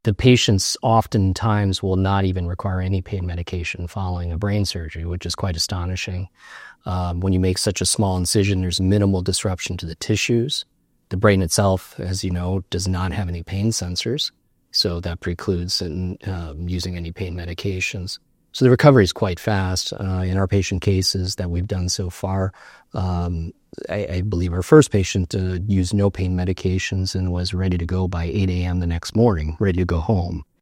The patients oftentimes will not even require any pain medication following a brain surgery, which is quite astonishing. When you make such a small incision, there's minimal disruption to the tissues. The brain itself, as you know, does not have any pain sensors, so that precludes using any pain medications. So the recovery is quite fast. In our patient cases that we've done so far, I believe our first patient used no pain medications and was ready to go by 8 a.m. the next morning, ready to go home.